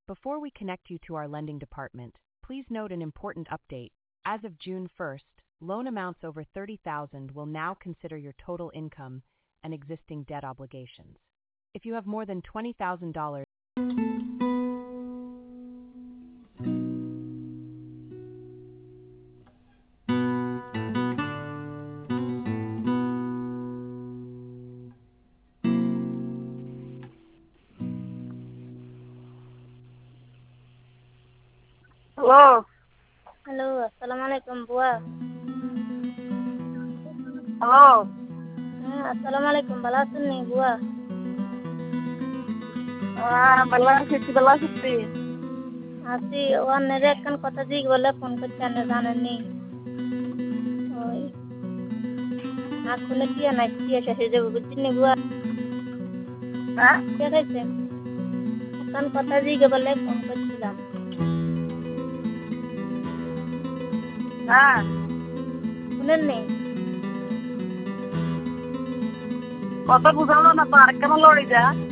Before we connect you to our lending department, please note an important update. As of June 1st, loan amounts over $30,000 will now consider your total income and existing debt obligations. If you have more than $20,000, hello. Hello, আসসালামু আলাইকুম বুয়া। Hello. হ্যাঁ, আসসালামু আলাইকুম, ভালো আছেন নি বুয়া? ভালো আছি, তুই ভালো আছিস তুই? আছি। ওয়ানের একখান কথা জিগ বলে ফোন করতে আনে জানেননি। ওই আখুনে টিয়া নাই, টিয়া শেষে যাবো বুঝছেন নি বুয়া? হ্যাঁ কে খাইছেন? একখান কথা জিগে বলে ফোন করছিলাম। হ্যাঁ শুনেন নি? কথা বুঝালো না তো, আরেকখানা লড়ি যা।